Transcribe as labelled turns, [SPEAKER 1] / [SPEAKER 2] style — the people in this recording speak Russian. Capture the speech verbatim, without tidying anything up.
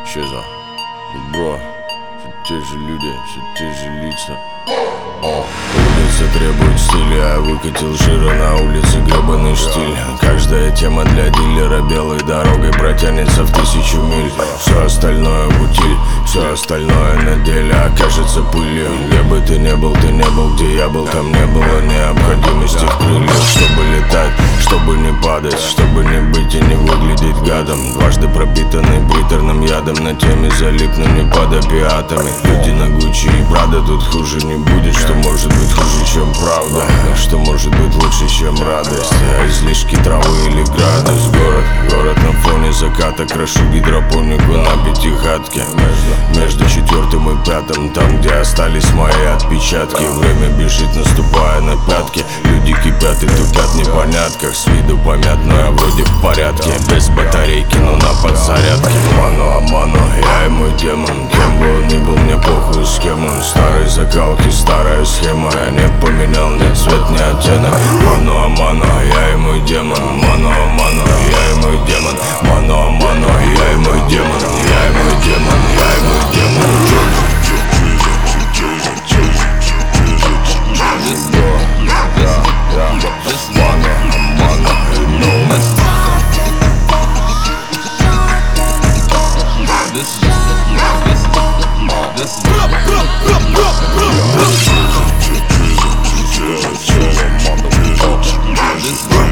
[SPEAKER 1] Щеза, бро, все те же люди, все те же лица. О, улица требует стиля, я выкатил жира на улице, гребаный штиль. Каждая тема для дилера белой дорогой протянется в тысячу миль. Все остальное в утиль, все остальное на деле окажется пылью. Где бы ты не был, ты не был, где я был, там не было необходимости в крыльях. Чтобы летать, чтобы не падать, чтобы не быть и не выглядеть гадом. Дважды пропитанный приторным ядом, на теме залипну не под опиатами. Люди на Гуччи и Прада, тут хуже не будет. Что может быть хуже, чем правда? Что может быть лучше, чем радость? А излишки травы или градус? Город, город на фоне заката. Крошу гидропонику на пятихатке. Между четвертым и пятым, там, где остались мои отпечатки. Время бежит, наступая на пятки. Люди кипят и тупят в непонятках. С виду помят, но я вроде в порядке. Без батарейки, но на подзарядке. Мано, мано, я и мой демон. Кем бы он ни был, мне похуй с кем он. Старые закалки, старая схема. Я не поменял ни цвет, ни оттенок. Мано, мано, я и мой демон. Мано, мано, я и мой демон. Мано, мано, я и мой демон. Я и мой демон, я и мой демон. This